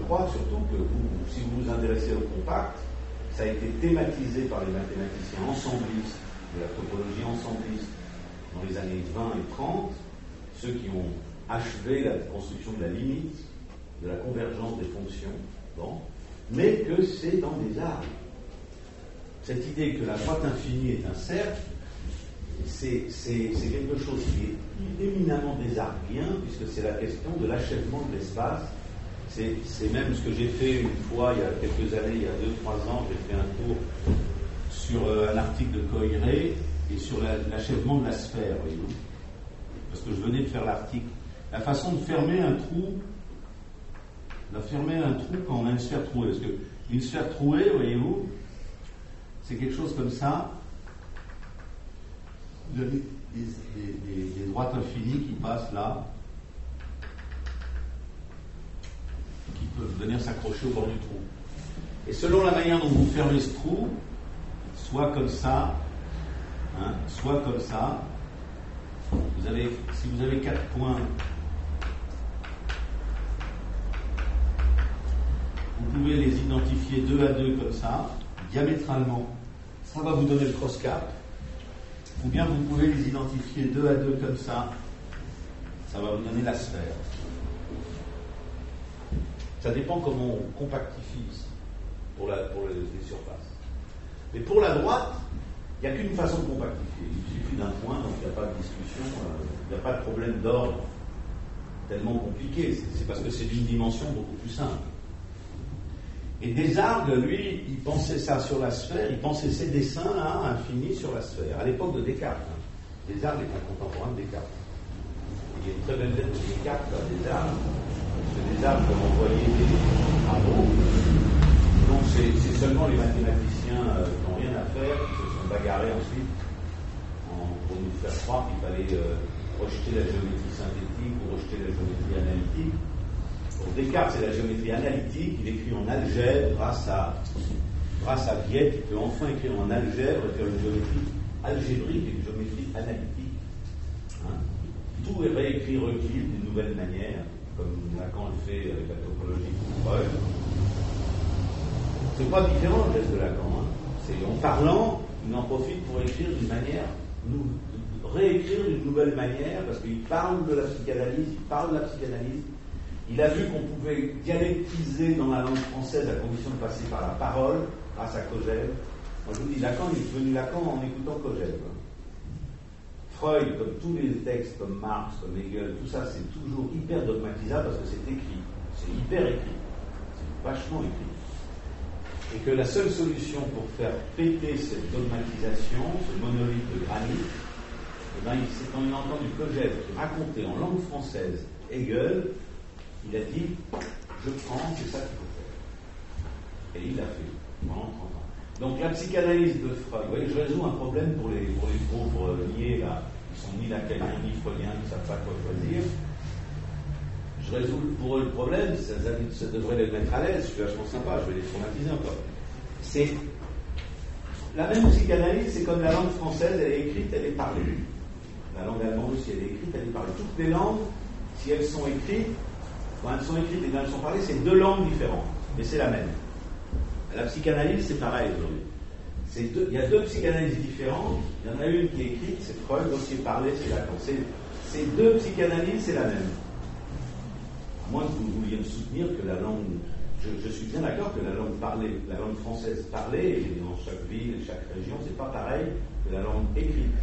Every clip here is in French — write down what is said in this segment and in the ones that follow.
crois surtout que si vous vous intéressez au compact, ça a été thématisé par les mathématiciens ensemblistes, de la topologie ensembliste, dans les années 20 et 30, ceux qui ont achevé la construction de la limite, de la convergence des fonctions, bon, mais que c'est dans des arbres. Cette idée que la droite infinie est un cercle, c'est quelque chose qui est éminemment désarguien, puisque c'est la question de l'achèvement de l'espace. C'est même ce que j'ai fait une fois, il y a quelques années, il y a 2-3 ans, j'ai fait un cours sur un article de Coiré et sur l'achèvement de la sphère, voyez-vous. Parce que je venais de faire l'article. La façon de fermer un trou quand on a une sphère trouée. Parce qu'une sphère trouée, voyez-vous, c'est quelque chose comme ça. Vous avez des droites infinies qui passent là, qui peuvent venir s'accrocher au bord du trou. Et selon la manière dont vous fermez ce trou, soit comme ça, soit comme ça, si vous avez 4 points, vous pouvez les identifier 2 à 2 comme ça, diamétralement. Ça va vous donner le cross-cap. Ou bien vous pouvez les identifier 2 à 2 comme ça va vous donner la sphère. Ça dépend comment on compactifie ici, pour les surfaces. Mais pour la droite, il n'y a qu'une façon de compactifier. Il suffit d'un point, donc il n'y a pas de discussion, il n'y a pas de problème d'ordre tellement compliqué. C'est parce que c'est d'une dimension beaucoup plus simple. Et Desargues, lui, il pensait ça sur la sphère, il pensait ces dessins-là infinis sur la sphère, à l'époque de Descartes. Desargues est un contemporain de Descartes. Il y a une très belle lettre de Descartes à Desargues, parce que Desargues a envoyé des travaux. Donc c'est seulement les mathématiciens qui n'ont rien à faire, qui se sont bagarrés ensuite pour nous faire croire qu'il fallait rejeter la géométrie synthétique ou rejeter la géométrie analytique. Pour Descartes, c'est la géométrie analytique. Il écrit en algèbre grâce à Viette. Il peut enfin écrire en algèbre et faire une géométrie algébrique et une géométrie analytique. Tout est réécrit Euclide d'une nouvelle manière, comme Lacan le fait avec la topologie de Freud. C'est pas différent le geste de Lacan. C'est en parlant, il en profite pour écrire d'une manière, réécrire d'une nouvelle manière, parce qu'il parle de la psychanalyse, Il a vu qu'on pouvait dialectiser dans la langue française à condition de passer par la parole, grâce à Kojève. Moi je vous dis, Lacan, il est devenu Lacan en écoutant Kojève. Freud, comme tous les textes, comme Marx, comme Hegel, tout ça, c'est toujours hyper dogmatisable parce que c'est écrit. C'est hyper écrit. C'est vachement écrit. Et que la seule solution pour faire péter cette dogmatisation, ce monolithe de granit, c'est quand il a entendu Kojève qui racontait en langue française Hegel. Il a dit, je prends, c'est ça qu'il faut faire. Et il l'a fait pendant 30 ans. Donc la psychanalyse de Freud, vous voyez, je résous un problème pour les pauvres niais, là, qui sont ni lacaniens ni freudiens, qui ne savent pas quoi choisir. Je résous pour eux le problème, ça devrait les mettre à l'aise, je suis vachement sympa, je vais les traumatiser encore. C'est la même psychanalyse, c'est comme la langue française, elle est écrite, elle est parlée. La langue allemande aussi, elle est écrite, elle est parlée. Toutes les langues, si elles sont écrites, quand elles sont écrites et quand elles sont parlées, c'est 2 langues différentes, mais c'est la même. La psychanalyse, c'est pareil aujourd'hui. Il y a 2 psychanalyses différentes. Il y en a une qui est écrite, c'est Freud, l'autre qui est parlée, c'est Lacan. Ces 2 psychanalyses, c'est la même. À moins que vous vouliez me soutenir que la langue... Je suis bien d'accord que la langue parlée, la langue française parlée, et dans chaque ville et chaque région, c'est pas pareil que la langue écrite.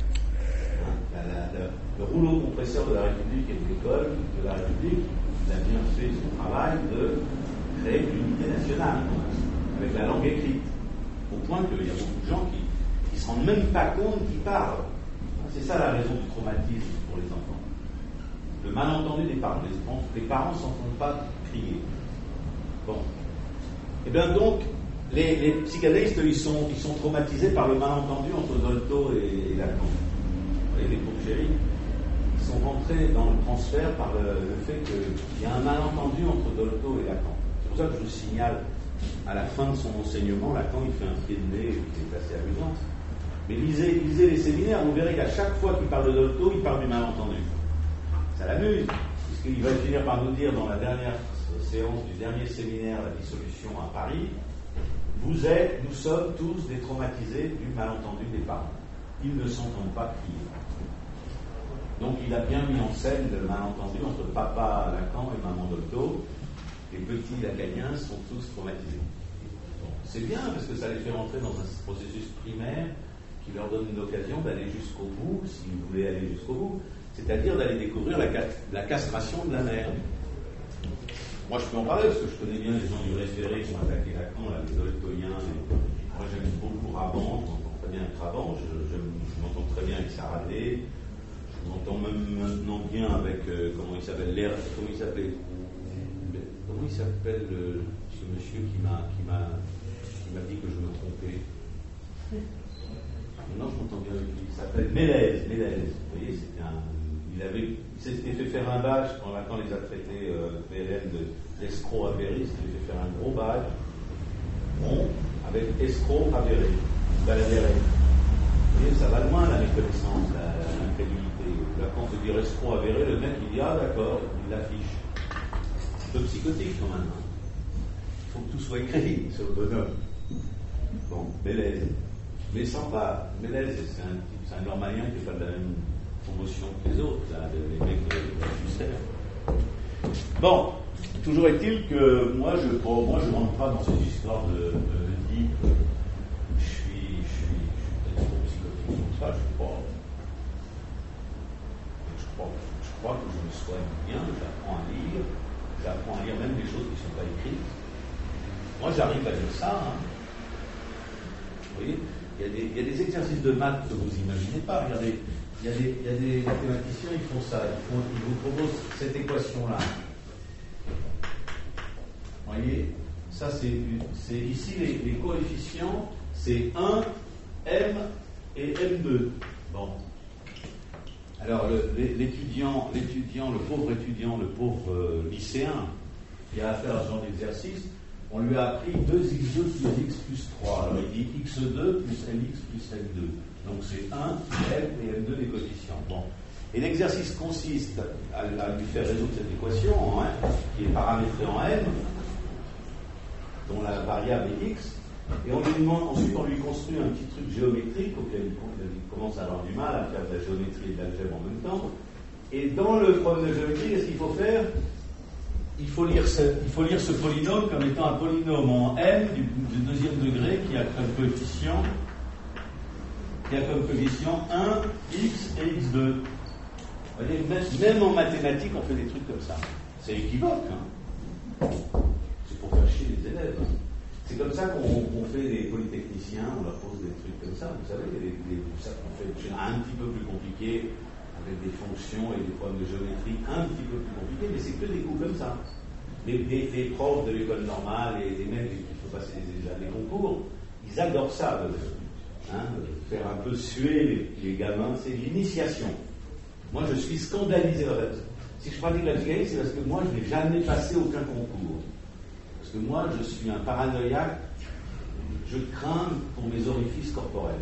Le rouleau compresseur de la République et de l'école de la République, il a bien fait son travail de créer l'unité nationale avec la langue écrite, au point qu'il y a beaucoup de gens qui ne se rendent même pas compte qu'ils parlent. C'est ça la raison du traumatisme pour les enfants. Le malentendu des parents. Les parents ne s'entendent pas crier. Bon. Et bien donc, les psychanalystes, ils sont traumatisés par le malentendu entre Dolto et Lacan. Vous voyez, les pauvres chéris, ils sont rentrés dans le transfert par le fait qu'il y a un malentendu entre Dolto et Lacan. C'est pour ça que je vous signale, à la fin de son enseignement, Lacan, il fait un pied de nez qui est assez amusant. Mais lisez les séminaires, vous verrez qu'à chaque fois qu'il parle de Dolto, il parle du malentendu. Ça l'amuse, puisqu'il va finir par nous dire dans la dernière séance du dernier séminaire La dissolution à Paris, nous sommes tous des traumatisés du malentendu des parents. Ils ne s'entendent pas crier. Donc il a bien mis en scène le malentendu entre papa Lacan et maman Dolto. Les petits lacaniens sont tous traumatisés. Bon, c'est bien parce que ça les fait rentrer dans un processus primaire qui leur donne une occasion d'aller jusqu'au bout, si vous voulez aller jusqu'au bout, c'est-à-dire d'aller découvrir la castration de la mère. Moi je peux en parler parce que je connais bien les gens du référé qui ont attaqué Lacan, les Doltoiens. Moi j'aime beaucoup Raban, je m'entends très bien avec Raban, je m'entends très bien avec Saradé. Je m'entends même maintenant bien avec, comment il s'appelle ce monsieur qui m'a dit que je me trompais. Maintenant je m'entends bien avec lui. Il s'appelle Mélèze. Vous voyez, il s'était fait faire un badge quand Lacan les a traités, PLN, d'escrocs avérés. Il s'était fait faire un gros badge rond avec escrocs avérés. Vous voyez, ça va loin la méconnaissance, l'incrédulité. Lacan se dit escroc avéré, le mec il dit ah d'accord, il l'affiche. C'est un peu psychotique quand même. Il faut que tout soit écrit sur le bonhomme. Bon, Mélèze. Mais sympa. Mélèze, c'est un normalien qui n'est pas de la même promotion que les autres, là, les mecs de la Justère. Bon, toujours est-il que moi je rentre pas dans cette histoire de type je suis peut-être trop psychotique comme ça, je crois que je me soigne bien, j'apprends à lire même des choses qui ne sont pas écrites. Moi j'arrive à dire ça, hein. Vous voyez, il y a des exercices de maths que vous n'imaginez pas. Regardez, il y a des mathématiciens, ils font ça, ils vous proposent cette équation-là. Vous voyez, ça c'est ici les coefficients, c'est 1, M et M2. Bon. Alors l'étudiant, le pauvre lycéen qui a affaire à ce genre d'exercice, on lui a appris 2x2 plus x plus 3. Alors il dit x2 plus mx plus m2. Donc c'est 1, m et m2 les coefficients. Bon. Et l'exercice consiste à lui faire résoudre cette équation en 1, qui est paramétrée en m, dont la variable est x, et ensuite on lui construit un petit truc géométrique auquel il commence à avoir du mal à faire de la géométrie et de l'algèbre en même temps. Et dans le problème de géométrie, qu'est-ce qu'il faut faire ? Il faut lire ce polynôme comme étant un polynôme en m du deuxième degré qui a comme coefficient 1, x et x2. Vous voyez, même en mathématiques, on fait des trucs comme ça. C'est équivoque, hein. C'est pour faire chier les élèves. Hein. C'est comme ça qu'on fait des polytechniciens, on leur pose des trucs comme ça. Vous savez, ça qu'on fait un petit peu plus compliqué, avec des fonctions et des problèmes de géométrie un petit peu plus compliqués, mais c'est que des coups comme ça. Les profs de l'école normale et les mecs qui font passer les concours, ils adorent ça, faire un peu suer les gamins, c'est l'initiation. Moi, je suis scandalisé. Si je pratique la psychanalyse, c'est parce que moi, je n'ai jamais passé aucun concours. Parce que moi, je suis un paranoïaque, je crains pour mes orifices corporels.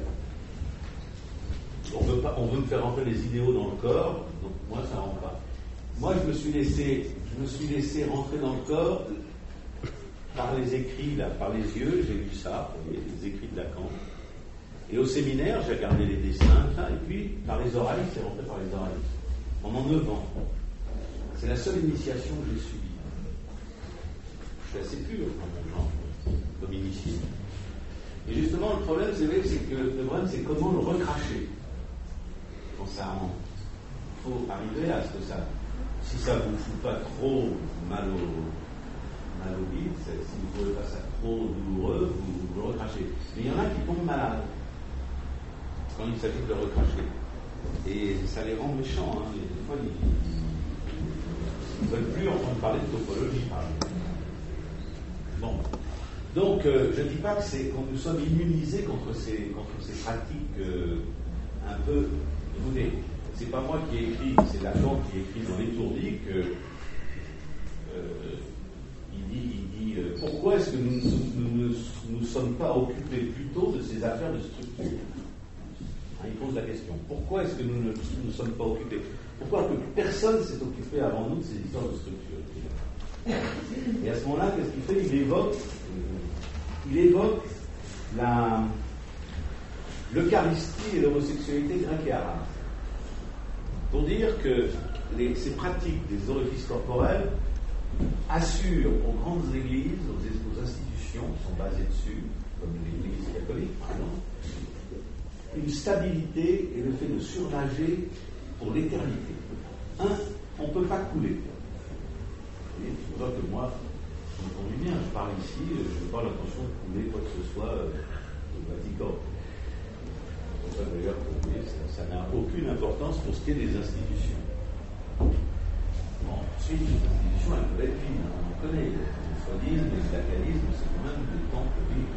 On veut me faire rentrer les idéaux dans le corps, donc moi, ça ne rentre pas. Moi, je me suis laissé rentrer dans le corps par les écrits, là, par les yeux, j'ai lu ça, les écrits de Lacan. Et au séminaire, j'ai regardé les dessins, ça, et puis par les oreilles, c'est rentré par les oreilles. Pendant 9 ans. C'est la seule initiation que j'ai subie. Je suis assez pur dans mon genre, comme initié. Et justement, le problème, c'est comment le recracher quand ça rentre. Il faut arriver à ce que ça, si ça ne vous fout pas trop mal au bide, si vous ne trouvez pas ça trop douloureux, vous le recrachez. Mais il y en a qui tombent malades quand il s'agit de le recracher. Et ça les rend méchants. Hein. Des fois, ils ne veulent plus entendre parler de topologie, par exemple. Bon. Donc, je ne dis pas que nous sommes immunisés contre ces pratiques un peu. Écoutez, c'est pas moi qui ai écrit, c'est Lacan qui écrit dans l'étourdi que il dit pourquoi est-ce que nous ne sommes pas occupés plutôt de ces affaires de structure. Il pose la question. Pourquoi est-ce que nous ne sommes pas occupés ? Pourquoi que personne ne s'est occupé avant nous de ces histoires de structure ? Et à ce moment-là, qu'est-ce qu'il fait? Il évoque l'eucharistie et l'homosexualité grecque et arabe. Pour dire que ces pratiques des orifices corporels assurent aux grandes églises, aux institutions qui sont basées dessus, comme l'Église catholique par exemple, une stabilité et le fait de surnager pour l'éternité. On ne peut pas couler. Et tu vois que moi, je me conduis bien, je parle ici, je n'ai pas l'intention de couler quoi que ce soit au Vatican. Ça, d'ailleurs, ça n'a aucune importance pour ce qui est des institutions. Bon, ensuite, les institutions, elles peuvent être fines, on en connaît. Le sodisme, le lacalisme, c'est quand même des temples vides.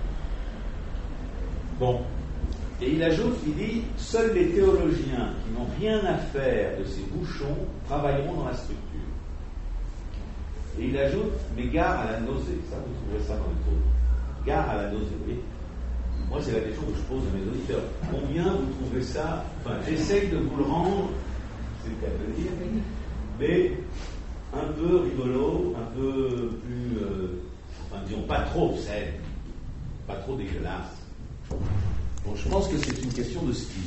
Bon. Et il ajoute, il dit, seuls les théologiens qui n'ont rien à faire de ces bouchons travailleront dans la structure. Et il ajoute, mais gare à la nausée. Ça, vous trouverez ça dans le trou. Gare à la nausée, oui. Moi, c'est la question que je pose à mes auditeurs. Combien vous trouvez ça? Enfin, j'essaye de vous le rendre, c'est le cas de le dire, mais un peu rigolo, un peu plus, enfin, disons, pas trop saine, pas trop dégueulasse. Bon, je pense que c'est une question de style.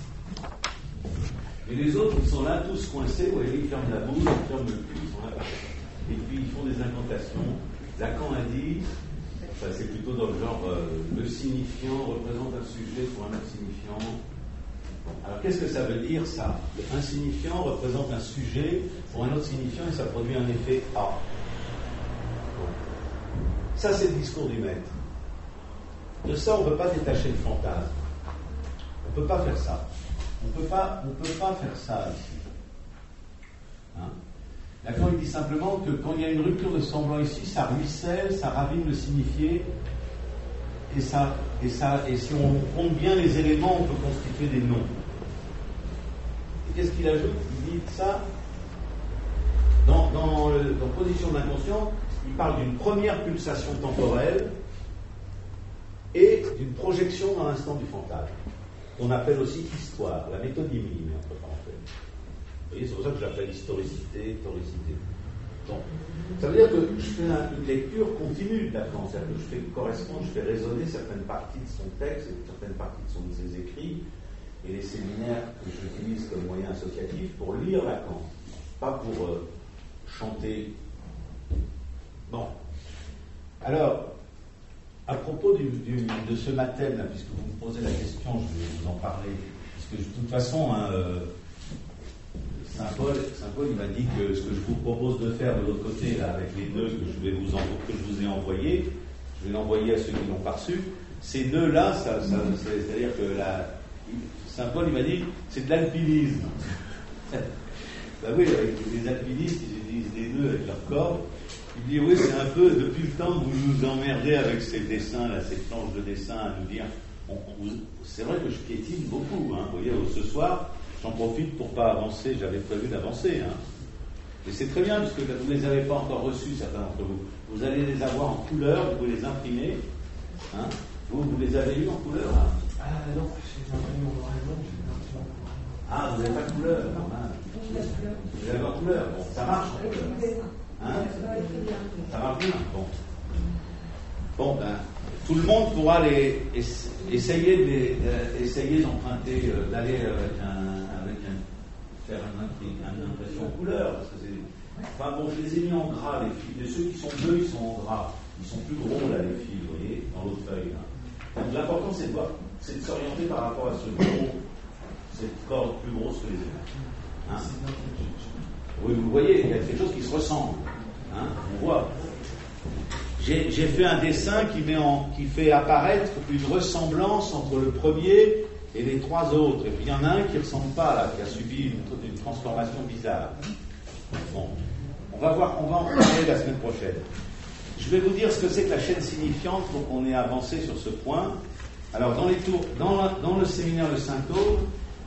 Et les autres, ils sont là, tous coincés, vous voyez, ils ferment la bouche, ils ferment le cul, ils sont là. Et puis, ils font des incantations. Lacan a dit, enfin, c'est plutôt dans le genre, le signifiant représente un sujet pour un autre signifiant. Bon, alors, qu'est-ce que ça veut dire, ça? Un signifiant représente un sujet pour un autre signifiant et ça produit un effet A. Bon. Ça, c'est le discours du maître. De ça, on ne peut pas détacher le fantasme. On ne peut pas faire ça. On ne peut pas faire ça ici. Hein? Lacan, il dit simplement que quand il y a une rupture de semblant ici, ça ruisselle, ça ravine le signifié, et si on compte bien les éléments, on peut constituer des noms. Et qu'est-ce qu'il ajoute? Il dit ça, dans Position de l'inconscient, il parle d'une première pulsation temporelle et d'une projection dans l'instant du fantasme, qu'on appelle aussi histoire, la métonymie, entre parenthèses. Vous voyez, c'est pour ça que j'appelle historicité, toricité. Bon. Ça veut dire que je fais une lecture continue de Lacan, c'est-à-dire que je fais résonner certaines parties de son texte et certaines parties de ses écrits, et les séminaires que j'utilise comme moyen associatif pour lire Lacan, pas pour chanter. Bon. Alors, à propos de ce matin, puisque vous me posez la question, je vais vous en parler, puisque de toute façon, Saint Paul, il m'a dit que ce que je vous propose de faire de l'autre côté, là, avec les nœuds que je vous ai envoyés, je vais l'envoyer à ceux qui l'ont pas reçu. Ces nœuds-là, c'est-à-dire que Saint Paul, il m'a dit, c'est de l'alpinisme. Ben oui, avec les alpinistes, ils utilisent des nœuds avec leur corps. Il dit, oui, c'est un peu, depuis le temps que vous nous emmerdez avec ces dessins, là, ces planches de dessin, à nous dire, c'est vrai que je piétine beaucoup, hein, vous voyez, ce soir, j'en profite pour pas avancer, j'avais prévu d'avancer, hein. Et c'est très bien, parce que vous ne les avez pas encore reçus, certains d'entre vous. Vous allez les avoir en couleur, vous pouvez les imprimer, hein. Vous les avez eus en couleur, hein? Ah non, j'ai imprimé en noir et blanc, j'ai Ah, vous n'avez pas de couleur, vous avez en couleur, bon, ça marche en couleur. Hein? Ça marche bien. Bon, ben, tout le monde pourra essayer d'emprunter, d'aller faire une impression en couleur. Parce que enfin bon, je les ai mis en gras, les fils. Ceux qui sont bleus, ils sont en gras. Ils sont plus gros, là, les fils, vous voyez, dans l'autre feuille. Là. Donc l'important, c'est de s'orienter par rapport à cette corde plus grosse que les autres. Hein? Oui, vous voyez, il y a quelque chose qui se ressemble. Hein, on voit. J'ai fait un dessin qui fait apparaître une ressemblance entre le premier et les trois autres. Et puis il y en a un qui ne ressemble pas, là, qui a subi une transformation bizarre. Bon. On va en parler la semaine prochaine. Je vais vous dire ce que c'est que la chaîne signifiante pour qu'on ait avancé sur ce point. Alors, dans le séminaire de Saint-Aude,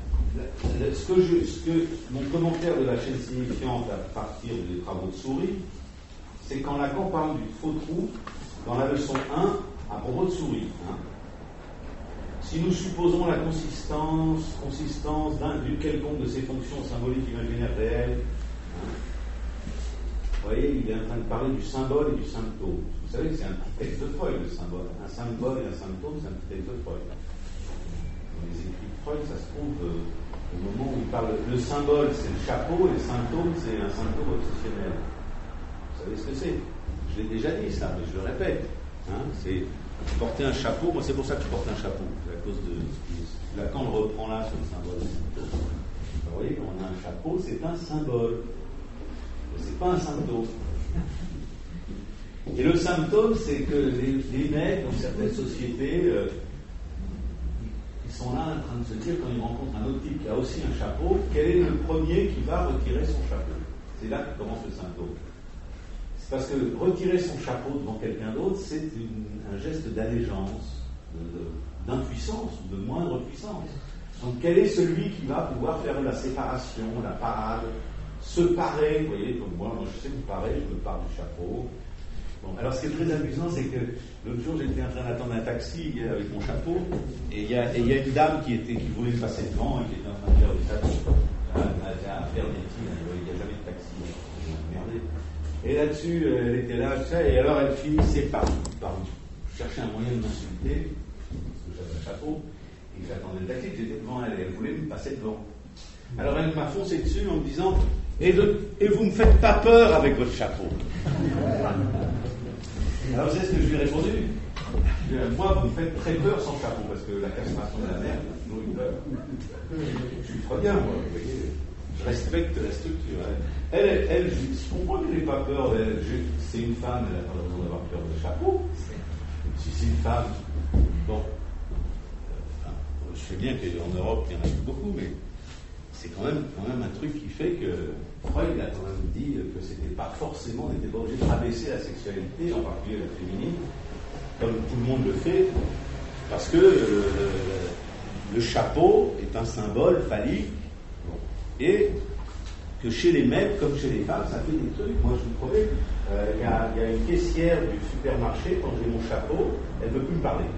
mon commentaire de la chaîne signifiante à partir des travaux de Souris, c'est quand Lacan parle du faux trou dans la leçon 1 à propos de Souris. Hein. Si nous supposons la consistance d'une quelconque de ces fonctions symboliques imaginaires réelles, hein, Vous voyez, il est en train de parler du symbole et du symptôme. Vous savez que c'est un petit texte de Freud, le symbole. Un symbole et un symptôme, c'est un petit texte de Freud. Dans les écrits de Freud, ça se trouve au moment où il parle. Le symbole, c'est le chapeau, et le symptôme, c'est un symptôme obsessionnel. Vous savez ce que c'est? Je l'ai déjà dit, ça, mais je le répète. Hein, c'est porter un chapeau. Moi, c'est pour ça que je porte un chapeau. C'est à cause de. Lacan le reprend là sur le symbole. Vous voyez, quand on a un chapeau, c'est un symbole. C'est pas un symptôme. Et le symptôme, c'est que les mecs dans certaines sociétés, ils sont là en train de se dire, quand ils rencontrent un autre type qui a aussi un chapeau, quel est le premier qui va retirer son chapeau? C'est là que commence le symptôme. C'est parce que retirer son chapeau devant quelqu'un d'autre, c'est un geste d'allégeance, d'impuissance ou de moindre puissance. Donc quel est celui qui va pouvoir faire la séparation, la parade, se parer? Vous voyez, comme moi je sais me parer, je me pare du chapeau. Bon, alors ce qui est très amusant, c'est que l'autre jour j'étais en train d'attendre un taxi avec mon chapeau, et il y a une dame qui voulait me passer devant et qui était en train de faire du chapeau. À faire des tirs, il n'y a jamais de taxi, merdé. Et là-dessus, elle était là, et alors elle finissait par chercher un moyen de m'insulter, parce que j'avais un chapeau. Et j'attendais le taxi, j'étais devant elle, et elle voulait me passer devant. Alors elle m'a foncé dessus en me disant et vous ne me faites pas peur avec votre chapeau. Alors vous savez ce que je lui ai répondu? Moi, vous me faites très peur sans chapeau, parce que la castration de la mère, j'ai toujours eu peur. Je suis très bien, moi, vous voyez. Je respecte la structure. Elle je comprends qu'elle n'ait pas peur. C'est une femme, elle n'a pas besoin d'avoir peur de chapeau. Si c'est une femme, bon. Je sais bien qu'en Europe, il y en a beaucoup, mais c'est quand même un truc qui fait que Freud a quand même dit que c'était pas forcément, on n'était pas obligé de rabaisser la sexualité, en particulier la féminine, comme tout le monde le fait, parce que le chapeau est un symbole phallique, et que chez les mecs, comme chez les femmes, ça fait des trucs. Moi, je vous promets, il y a une caissière du supermarché, quand j'ai mon chapeau, elle ne veut plus me parler.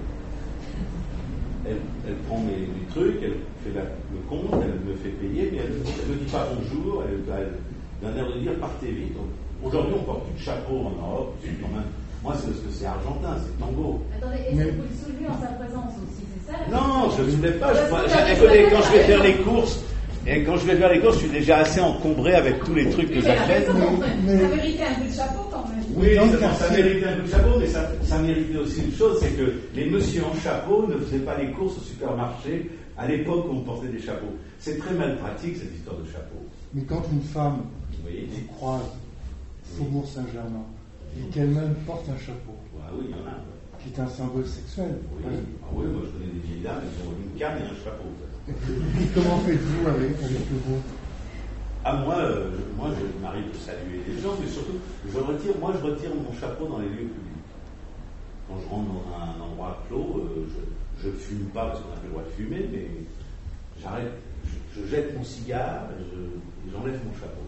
Elle prend mes trucs, elle fait le compte, elle me fait payer, mais elle ne me dit pas bonjour, elle a l'air de dire partez vite. Aujourd'hui, on porte plus de chapeau en Europe, quand même. Moi, c'est parce que c'est argentin, c'est tango. Attendez, est-ce que vous le soulevez en sa présence aussi, c'est ça? Non, je ne le soulève pas. Quand je vais faire les courses, je suis déjà assez encombré avec tous les trucs que j'achète. Ça méritait un coup de chapeau quand même. Oui, ça méritait un coup de chapeau, mais ça méritait aussi une chose, c'est que les messieurs en chapeau ne faisaient pas les courses au supermarché à l'époque où on portait des chapeaux. C'est très mal pratique, cette histoire de chapeau. Mais quand une femme Oui. vous croise Faubourg Saint-Germain et qu'elle-même porte un chapeau, Oui, il y en a. qui est un symbole sexuel. Oui, moi je connais des vieilles dames, elles ont une canne et un chapeau. Et comment faites-vous avec le vôtre? Moi, je m'arrive de saluer les gens, mais surtout, je retire mon chapeau dans les lieux publics. Quand je rentre dans un endroit clos, je fume pas parce qu'on n'a plus le droit de fumer, mais j'arrête, je jette mon cigare et j'enlève mon chapeau.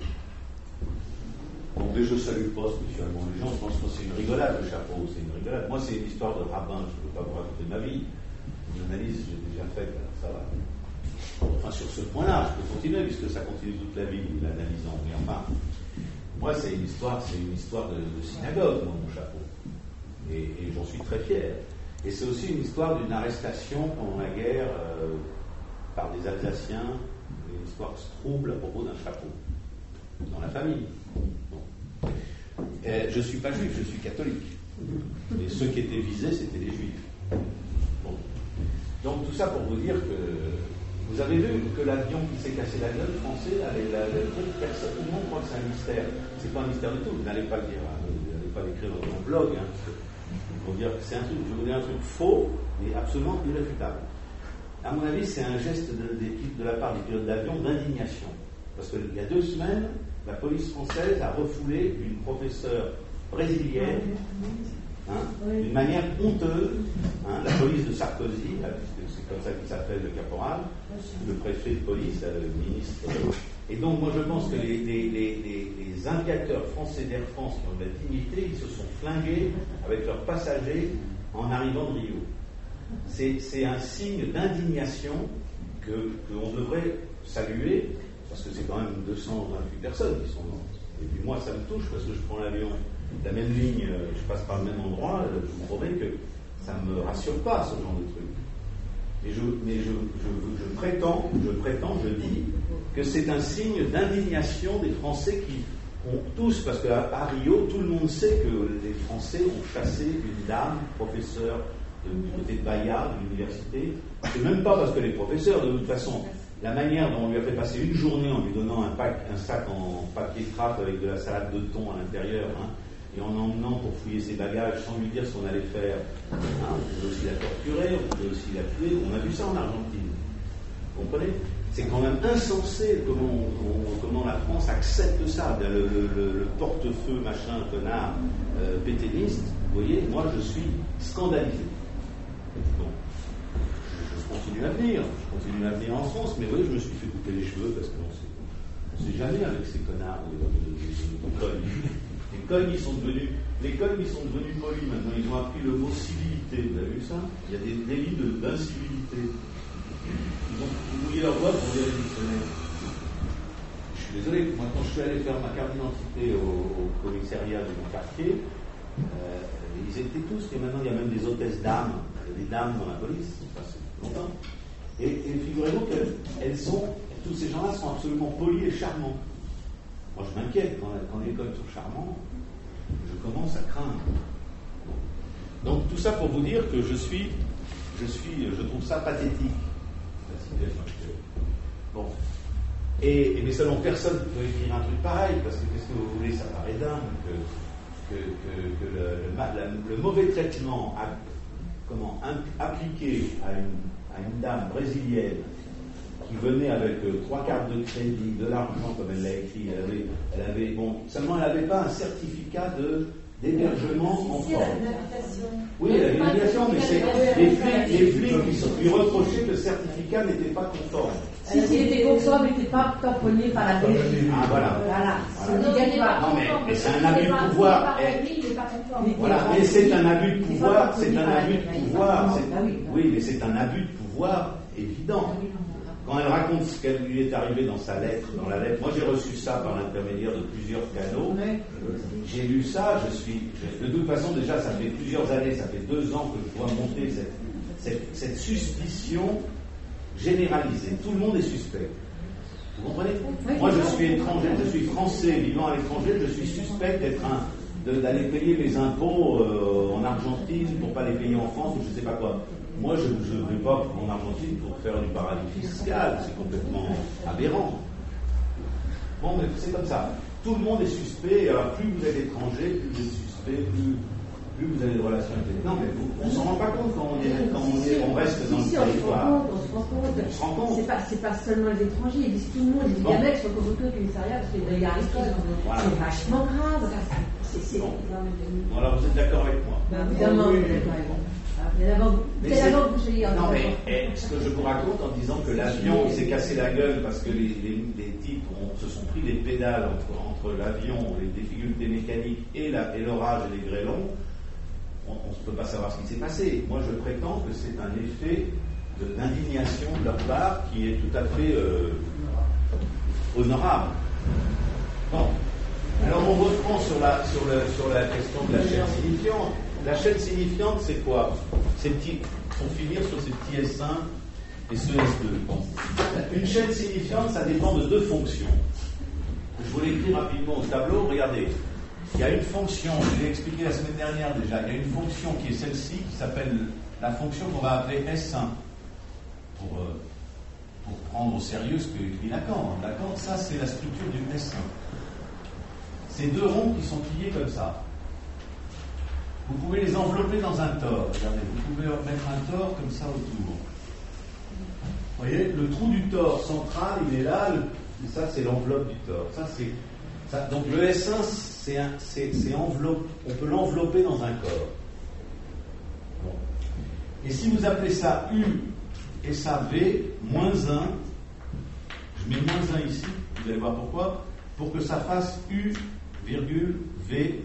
Bon, mais je salue pas spécialement les gens, je pense que c'est une rigolade, le chapeau, c'est une rigolade. Moi, c'est une histoire de rabbin, je ne peux pas vous raconter ma vie. Une analyse, j'ai déjà faite, alors ça va. Enfin, sur ce point-là, je peux continuer, puisque ça continue toute la vie, l'analysant. Mais enfin, moi, c'est une histoire de synagogue, moi, mon chapeau. Et j'en suis très fier. Et c'est aussi une histoire d'une arrestation pendant la guerre par des Alsaciens, une histoire qui se trouble à propos d'un chapeau, dans la famille. Bon. Je ne suis pas juif, je suis catholique. Et ceux qui étaient visés, c'était les juifs. Bon. Donc tout ça pour vous dire que vous avez vu que l'avion qui s'est cassé la gueule français, personne, tout le monde croit que c'est un mystère. C'est pas un mystère du tout, vous n'allez pas le dire, hein, vous n'allez pas l'écrire dans mon blog. Hein, je vais vous dire un truc faux, mais absolument irréfutable. À mon avis, c'est un geste de la part des pilotes d'avion d'indignation. Parce qu'il y a 2 semaines, la police française a refoulé une professeure brésilienne, d'une manière honteuse, la police de Sarkozy, c'est comme ça qu'il s'appelle le caporal, le préfet de police, le ministre. Et donc, moi, je pense que les aviateurs français d'Air France qui ont de la dignité, ils se sont flingués avec leurs passagers en arrivant de Rio. C'est un signe d'indignation qu'on devrait saluer, parce que c'est quand même 228 personnes qui sont Et puis moi, ça me touche parce que je prends l'avion, la même ligne, je passe par le même endroit, je vous promets que ça ne me rassure pas, ce genre de truc. Mais je prétends, je dis, que c'est un signe d'indignation des Français qui ont tous, parce qu'à Rio, tout le monde sait que les Français ont chassé une dame, professeure du côté de Bahia, de l'université. C'est même pas parce que les professeurs, de toute façon, la manière dont on lui a fait passer une journée en lui donnant un sac en papier craft avec de la salade de thon à l'intérieur, et en emmenant pour fouiller ses bagages sans lui dire ce qu'on allait faire. On pouvait aussi la torturer, on pouvait aussi la tuer. On a vu ça en Argentine. Vous comprenez? C'est quand même insensé comment la France accepte ça. Le porte-feu, machin, connard, pétainiste, vous voyez, moi je suis scandalisé. Bon. Je continue à venir en France, mais vous voyez, je me suis fait couper les cheveux parce qu'on ne sait jamais avec ces connards de cogne. Les cognes, ils sont devenus polis maintenant. Ils ont appris le mot civilité. Vous avez vu ça? Il y a des délits d'incivilité. Ils ont mouillé leur doigt pour dire les dictionnaires. Je suis désolé, moi quand je suis allé faire ma carte d'identité au commissariat de mon quartier, ils étaient tous, et maintenant il y a même des hôtesses dames, des dames dans la police, ça c'est longtemps. Et figurez-vous tous ces gens-là sont absolument polis et charmants. Moi je m'inquiète quand les codes sont charmants, je commence à craindre. Donc tout ça pour vous dire que je trouve ça pathétique, la situation actuelle. Bon. Mais selon personne ne peut écrire un truc pareil, parce que qu'est-ce que vous voulez, ça paraît dingue que le mauvais traitement appliqué à une dame brésilienne qui venait avec 3 cartes de crédit, de l'argent, comme elle l'a écrit, seulement elle n'avait pas un certificat d'hébergement en France. Oui, elle avait une invitation, mais c'est les flics qui lui reprochaient que le certificat n'était pas conforme. S'il était conforme, il n'était pas tamponné par la Belgique. Ah, voilà. Non, mais c'est un abus de pouvoir. Voilà, mais c'est un abus de pouvoir. Oui, mais c'est un abus de pouvoir évident. Quand elle raconte ce qu'elle lui est arrivé dans la lettre, moi j'ai reçu ça par l'intermédiaire de plusieurs canaux, j'ai lu ça, de toute façon déjà ça fait plusieurs années, ça fait 2 ans que je vois monter cette suspicion généralisée. Tout le monde est suspect. Vous comprenez? Moi je suis étranger, je suis français vivant à l'étranger, je suis suspect d'aller payer mes impôts en Argentine pour pas les payer en France ou je sais pas quoi. Moi, je ne vais pas en Argentine pour faire du paradis fiscal, c'est complètement aberrant. Bon, mais c'est comme ça. Tout le monde est suspect, alors plus vous êtes étranger, plus vous êtes suspect, plus vous avez de relations avec les... Non, mais on ne s'en rend pas compte quand on reste dans le territoire. On se rend compte. C'est pas seulement les étrangers, ils disent tout le monde, ils disent bien mec, soit convoqué au commissariat parce qu'il y a de la voilà. C'est vachement grave. Bon, alors vous êtes d'accord avec moi? Évidemment, vous êtes d'accord avec moi. Non, mais ce que je vous raconte en disant que l'avion s'est cassé la gueule parce que les types se sont pris les pédales entre l'avion, les difficultés mécaniques et l'orage et les grêlons, on ne peut pas savoir ce qui s'est passé. Moi, je prétends que c'est un effet d'indignation de leur part qui est tout à fait honorable. Bon. Alors, on reprend sur la question de la chaîne signifiante. La chaîne signifiante, c'est quoi? Pour finir sur ces petits S1 et ce S2. Bon. Une chaîne signifiante, ça dépend de 2 fonctions. Je vous l'ai écrit rapidement au tableau. Regardez, il y a une fonction, je l'ai expliqué la semaine dernière déjà, il y a une fonction qui est celle-ci, qui s'appelle la fonction qu'on va appeler S1. Pour prendre au sérieux ce que écrit Lacan. Lacan, ça, c'est la structure du S1. Ces 2 ronds qui sont pliés comme ça. Vous pouvez les envelopper dans un tore. Regardez, vous pouvez mettre un tore comme ça autour. Vous voyez, le trou du tore central, il est là, et ça, c'est l'enveloppe du tore. Donc le S1, c'est enveloppe. On peut l'envelopper dans un corps. Bon. Et si vous appelez ça U et ça V, moins 1, je mets moins 1 ici, vous allez voir pourquoi, pour que ça fasse U, virgule, V.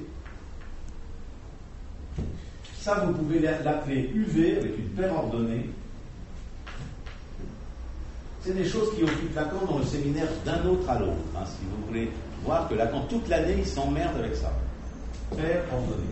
Ça, vous pouvez l'appeler UV avec une paire ordonnée. C'est des choses qui occupent Lacan dans le séminaire d'un autre à l'autre. Hein, si vous voulez voir que Lacan, toute l'année, il s'emmerde avec ça. Faire, ordonner.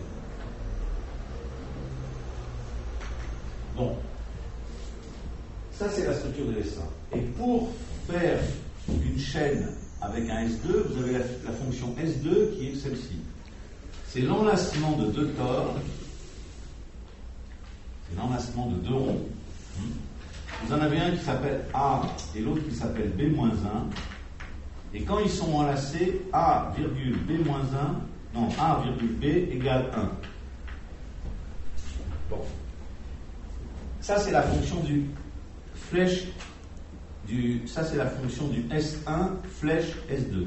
Bon. Ça, c'est la structure de l'S1. Et pour faire une chaîne avec un S2, vous avez la fonction S2 qui est celle-ci. C'est l'enlacement de deux tores. C'est l'enlacement de deux ronds. Vous en avez un qui s'appelle A et l'autre qui s'appelle B-1. Et quand ils sont enlacés, A, B-1, non, A, B égale 1. Bon. Ça, c'est la fonction du flèche ça, c'est la fonction du S1 flèche S2.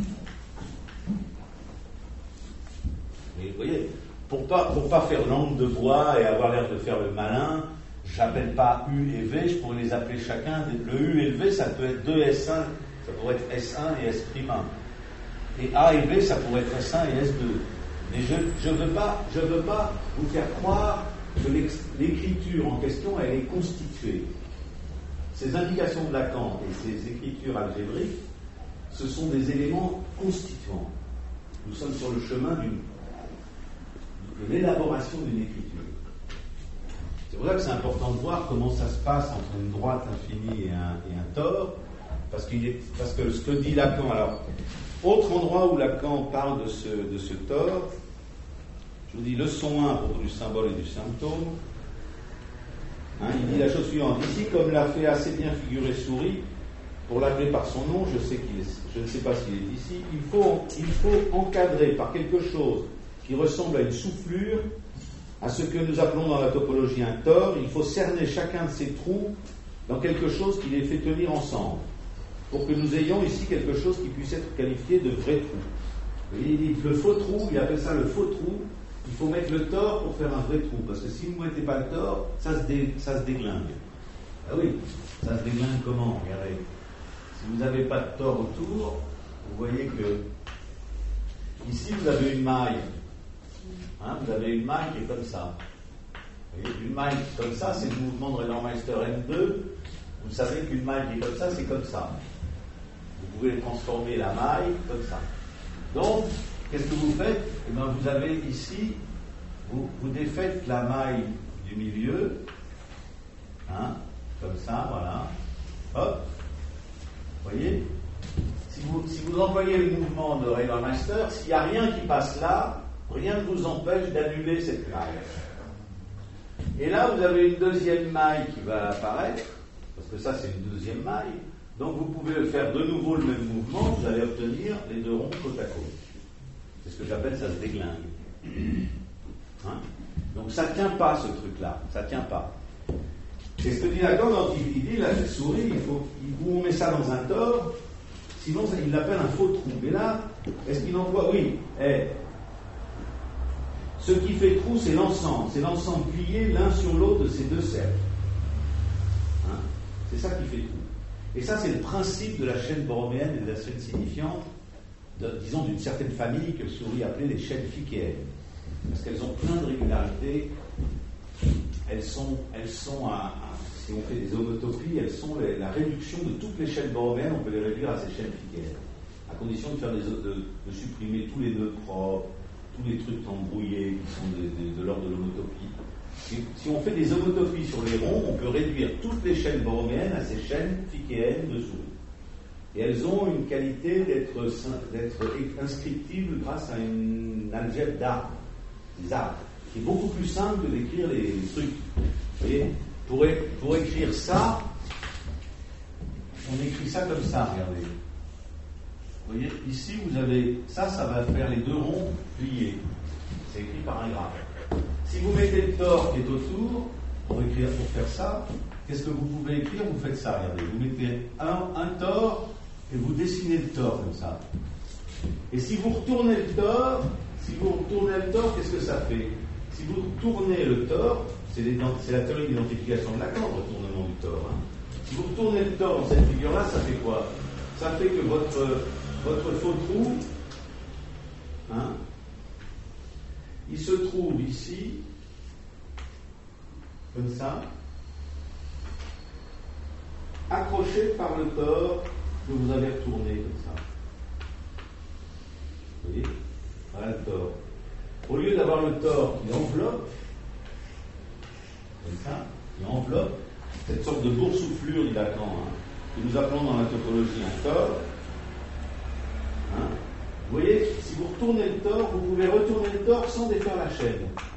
Et vous voyez, pour pas faire langue de bois et avoir l'air de faire le malin, j'appelle pas U et V, je pourrais les appeler chacun. Le U et le V, ça peut être 2 S1, ça pourrait être S1 et S'1. Et A et B, ça pourrait être S1 et S2. Mais je veux pas vous faire croire que l'écriture en question, elle est constituée. Ces indications de Lacan et ces écritures algébriques, ce sont des éléments constituants. Nous sommes sur le chemin de l'élaboration d'une écriture. C'est pour ça que c'est important de voir comment ça se passe entre une droite infinie et un tore, parce que ce que dit Lacan, alors, autre endroit où Lacan parle de ce tore, je vous dis leçon 1 à propos du symbole et du symptôme. Il dit la chose suivante. Ici, comme l'a fait assez bien figurer Souris, pour l'appeler par son nom, je ne sais pas s'il est ici, il faut encadrer par quelque chose qui ressemble à une soufflure, à ce que nous appelons dans la topologie un tore. Il faut cerner chacun de ces trous dans quelque chose qui les fait tenir ensemble, pour que nous ayons ici quelque chose qui puisse être qualifié de vrai trou. Et il dit le faux trou, il appelle ça le faux trou. Il faut mettre le tore pour faire un vrai trou, parce que si vous ne mettez pas le tore, ça se déglingue. Ah oui, ça se déglingue comment? Regardez. Si vous n'avez pas de tore autour, vous voyez que ici vous avez une maille. Vous avez une maille qui est comme ça. Vous voyez, une maille comme ça, c'est le mouvement de Renormeister M2. Vous savez qu'une maille qui est comme ça, c'est comme ça. Vous pouvez transformer la maille comme ça. Donc, qu'est-ce que vous faites? Eh bien, vous avez ici, vous défaites la maille du milieu, comme ça, voilà. Hop, vous voyez? Si vous employez le mouvement de Renormeister, s'il n'y a rien qui passe là, rien ne vous empêche d'annuler cette maille. Et là, vous avez une deuxième maille qui va apparaître, parce que ça, c'est une deuxième maille. Donc, vous pouvez faire de nouveau le même mouvement, vous allez obtenir les deux ronds côte à côte. C'est ce que j'appelle ça se déglingue. Donc ça ne tient pas ce truc-là, ça ne tient pas. C'est ce que dit Lacan quand il dit là, cette souris, on met ça dans un tore, sinon il l'appelle un faux trou. Mais là, est-ce qu'il emploie? Oui. Ce qui fait trou, c'est l'ensemble plié l'un sur l'autre de ces deux cercles. C'est ça qui fait trou. Et ça, c'est le principe de la chaîne borroméenne et de la chaîne signifiante, disons d'une certaine famille que Souris appelait les chaînes fichéennes. Parce qu'elles ont plein de régularités. Elles sont si on fait des homotopies, elles sont la réduction de toutes les chaînes borroméennes, on peut les réduire à ces chaînes fichéennes. À condition de faire de supprimer tous les nœuds propres, tous les trucs embrouillés qui sont de l'ordre de l'homotopie. Si on fait des homotopies sur les ronds, on peut réduire toutes les chaînes borroméennes à ces chaînes fichéennes de Souris. Et elles ont une qualité d'être inscriptibles grâce à une algèbre d'arbres, des arbres, qui est beaucoup plus simple que d'écrire les trucs. Vous voyez, pour écrire ça, on écrit ça comme ça, regardez. Vous voyez, ici vous avez ça va faire les deux ronds pliés. C'est écrit par un graphe. Si vous mettez le tore qui est autour, pour faire ça, qu'est-ce que vous pouvez écrire? Vous faites ça, regardez. Vous mettez un tore et vous dessinez le tore comme ça. Et si vous retournez le tore, qu'est-ce que ça fait? Si vous retournez le tore, c'est la théorie d'identification de Lacan, le retournement du tore. Si vous retournez le tore dans cette figure-là, ça fait quoi? Ça fait que votre faux trou, il se trouve ici, comme ça. accroché par le tore que vous avez retourné comme ça. Vous voyez? Voilà le tore. Au lieu d'avoir le tore qui enveloppe, comme ça, qui enveloppe, cette sorte de boursouflure, dit Lacan, que nous appelons dans la topologie un tore. Vous voyez, si vous retournez le tore, vous pouvez retourner le tore sans défaire la chaîne.